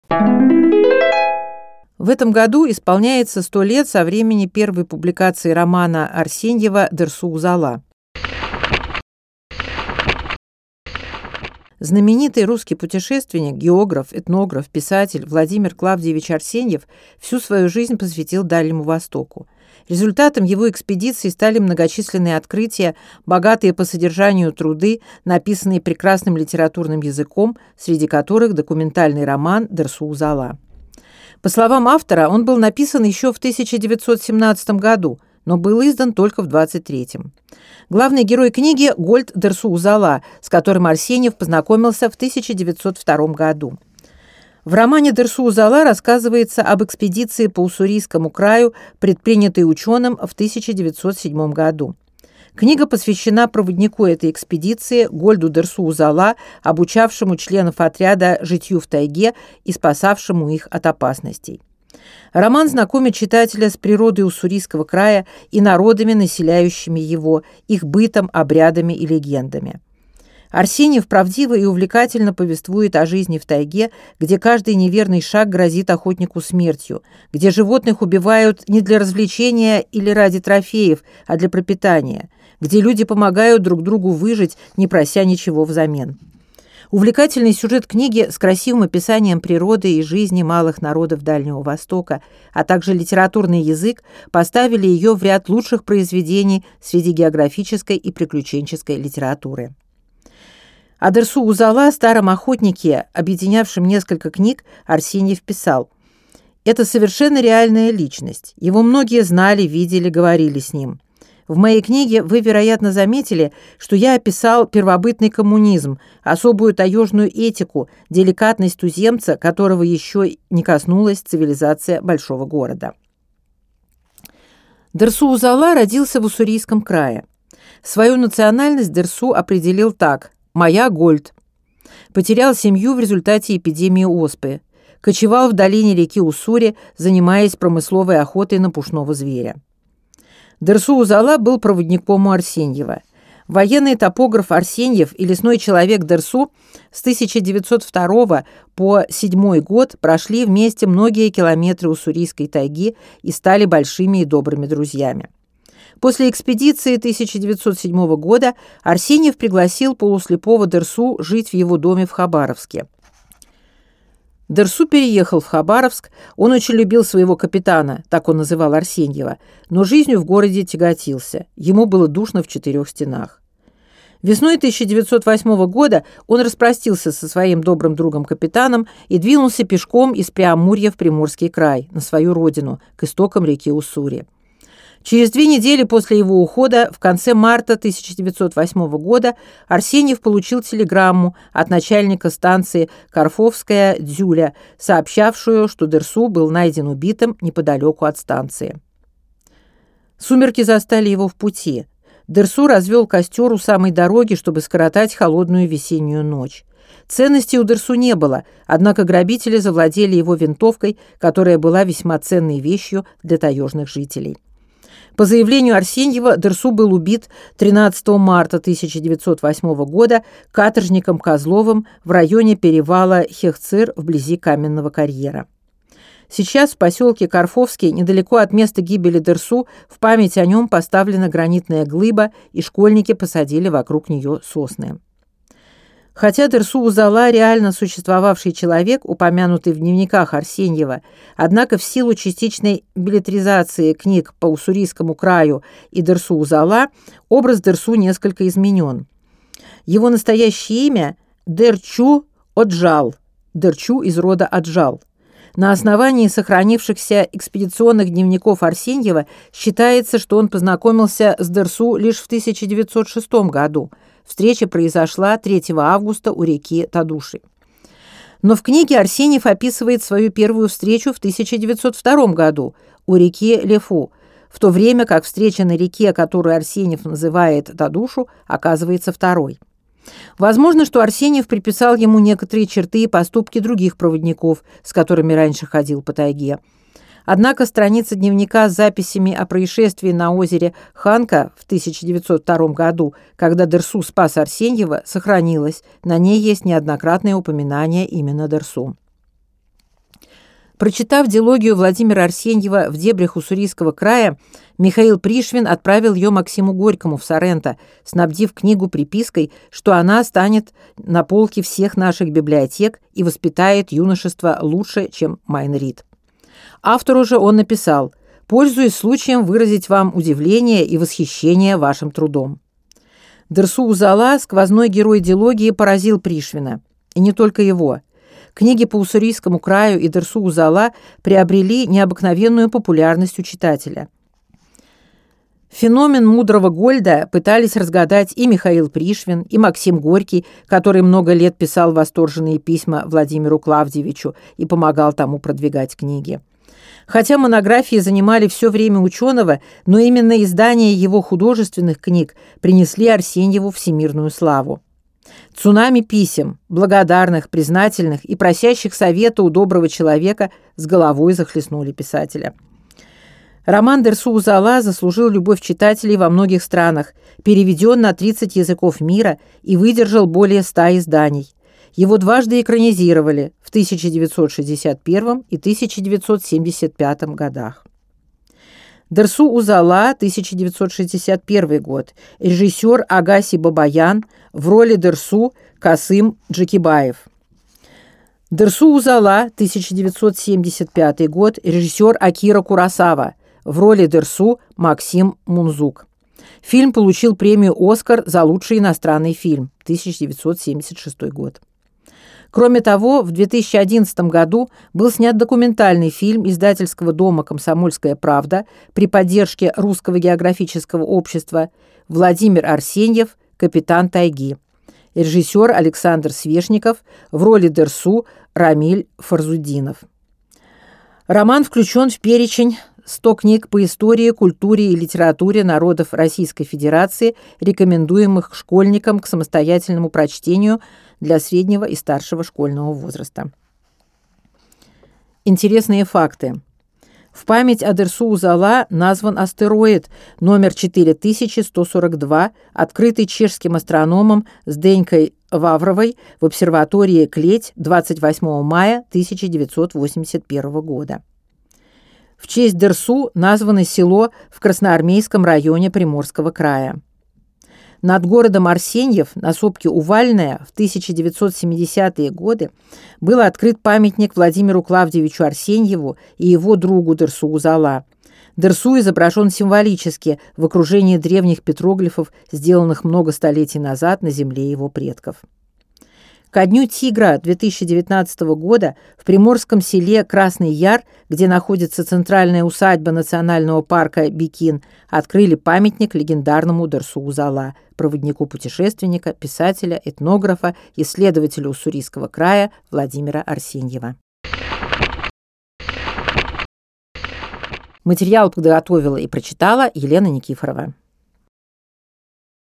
В этом году исполняется 100 лет со времени первой публикации романа Арсеньева «Дерсу-Узала». Знаменитый русский путешественник, географ, этнограф, писатель Владимир Клавдиевич Арсеньев всю свою жизнь посвятил Дальнему Востоку. Результатом его экспедиции стали многочисленные открытия, богатые по содержанию труды, написанные прекрасным литературным языком, среди которых документальный роман «Дерсу-Узала». По словам автора, он был написан еще в 1917 году, но был издан только в 1923. Главный герой книги – Гольд Дерсу-Узала, с которым Арсеньев познакомился в 1902 году. В романе «Дерсу-Узала» рассказывается об экспедиции по Уссурийскому краю, предпринятой ученым в 1907 году. Книга посвящена проводнику этой экспедиции Гольду Дерсу-Узала, обучавшему членов отряда житью в тайге и спасавшему их от опасностей. Роман знакомит читателя с природой Уссурийского края и народами, населяющими его, их бытом, обрядами и легендами. Арсеньев правдиво и увлекательно повествует о жизни в тайге, где каждый неверный шаг грозит охотнику смертью, где животных убивают не для развлечения или ради трофеев, а для пропитания, где люди помогают друг другу выжить, не прося ничего взамен. Увлекательный сюжет книги с красивым описанием природы и жизни малых народов Дальнего Востока, а также литературный язык поставили ее в ряд лучших произведений среди географической и приключенческой литературы. О Дерсу-Узала, старом охотнике, объединявшем несколько книг, Арсеньев писал: «Это совершенно реальная личность. Его многие знали, видели, говорили с ним. В моей книге вы, вероятно, заметили, что я описал первобытный коммунизм, особую таежную этику, деликатность туземца, которого еще не коснулась цивилизация большого города». Дерсу-Узала родился в Уссурийском крае. Свою национальность Дерсу определил так: «Моя Гольд». Потерял семью в результате эпидемии оспы. Кочевал в долине реки Уссури, занимаясь промысловой охотой на пушного зверя. Дерсу-Узала был проводником у Арсеньева. Военный топограф Арсеньев и лесной человек Дерсу с 1902 по 1907 год прошли вместе многие километры уссурийской тайги и стали большими и добрыми друзьями. После экспедиции 1907 года Арсеньев пригласил полуслепого Дерсу жить в его доме в Хабаровске. Дерсу переехал в Хабаровск, он очень любил своего капитана, так он называл Арсеньева, но жизнью в городе тяготился, ему было душно в четырех стенах. Весной 1908 года он распростился со своим добрым другом-капитаном и двинулся пешком из Преамурья в Приморский край, на свою родину, к истокам реки Уссури. Через 2 недели после его ухода, в конце марта 1908 года, Арсеньев получил телеграмму от начальника станции Карфовская Дзюля, сообщавшую, что Дерсу был найден убитым неподалеку от станции. Сумерки застали его в пути. Дерсу развел костер у самой дороги, чтобы скоротать холодную весеннюю ночь. Ценностей у Дерсу не было, однако грабители завладели его винтовкой, которая была весьма ценной вещью для таежных жителей. По заявлению Арсеньева, Дерсу был убит 13 марта 1908 года каторжником Козловым в районе перевала Хехцир вблизи Каменного карьера. Сейчас в поселке Карфовский, недалеко от места гибели Дерсу, в память о нем поставлена гранитная глыба, и школьники посадили вокруг нее сосны. Хотя Дерсу-Узала реально существовавший человек, упомянутый в дневниках Арсеньева, однако в силу частичной билетризации книг по Уссурийскому краю и Дерсу-Узала образ Дерсу несколько изменен. Его настоящее имя – Дерчу Оджал, Дерчу из рода Аджал. На основании сохранившихся экспедиционных дневников Арсеньева считается, что он познакомился с Дерсу лишь в 1906 году. Встреча произошла 3 августа у реки Тадуши. Но в книге Арсеньев описывает свою первую встречу в 1902 году у реки Лефу, в то время как встреча на реке, которую Арсеньев называет Тадушу, оказывается второй. Возможно, что Арсеньев приписал ему некоторые черты и поступки других проводников, с которыми раньше ходил по тайге. Однако страница дневника с записями о происшествии на озере Ханка в 1902 году, когда Дерсу спас Арсеньева, сохранилась. На ней есть неоднократное упоминание именно Дерсу. Прочитав дилогию Владимира Арсеньева «В дебрях Уссурийского края», Михаил Пришвин отправил ее Максиму Горькому в Соренто, снабдив книгу припиской, что она станет на полке всех наших библиотек и воспитает юношество лучше, чем Майн Рид. Автору же он написал: «Пользуясь случаем выразить вам удивление и восхищение вашим трудом». Дерсу Узала, сквозной герой дилогии, поразил Пришвина. И не только его. Книги по Уссурийскому краю и Дерсу Узала приобрели необыкновенную популярность у читателя. Феномен мудрого Гольда пытались разгадать и Михаил Пришвин, и Максим Горький, который много лет писал восторженные письма Владимиру Клавдевичу и помогал тому продвигать книги. Хотя монографии занимали все время ученого, но именно издания его художественных книг принесли Арсеньеву всемирную славу. Цунами писем, благодарных, признательных и просящих совета у доброго человека, с головой захлестнули писателя. Роман Дерсу Узала заслужил любовь читателей во многих странах, переведен на 30 языков мира и выдержал более 100 изданий. Его дважды экранизировали в 1961 и 1975 годах. Дерсу Узала, 1961 год. Режиссер Агаси Бабаян, в роли Дерсу Касым Джекибаев. Дерсу Узала, 1975 год. Режиссер Акира Куросава, в роли Дерсу Максим Мунзук. Фильм получил премию «Оскар» за лучший иностранный фильм, 1976 год. Кроме того, в 2011 году был снят документальный фильм издательского дома «Комсомольская правда» при поддержке Русского географического общества «Владимир Арсеньев. Капитан тайги». Режиссер Александр Свешников, в роли Дерсу Рамиль Фарзудинов. Роман включен в перечень 100 книг по истории, культуре и литературе народов Российской Федерации, рекомендуемых школьникам к самостоятельному прочтению для среднего и старшего школьного возраста. Интересные факты. В память о Дерсу Узала назван астероид номер 4142, открытый чешским астрономом Зденькой Вавровой в обсерватории Клеть 28 мая 1981 года. В честь Дерсу названо село в Красноармейском районе Приморского края. Над городом Арсеньев на сопке Увальная в 1970-е годы был открыт памятник Владимиру Клавдевичу Арсеньеву и его другу Дерсу Узала. Дерсу изображен символически в окружении древних петроглифов, сделанных много столетий назад на земле его предков. Ко Дню Тигра 2019 года в приморском селе Красный Яр, где находится центральная усадьба национального парка Бикин, открыли памятник легендарному Дерсу Узала, проводнику-путешественника, писателя, этнографа, исследователя Уссурийского края Владимира Арсеньева. Материал подготовила и прочитала Елена Никифорова.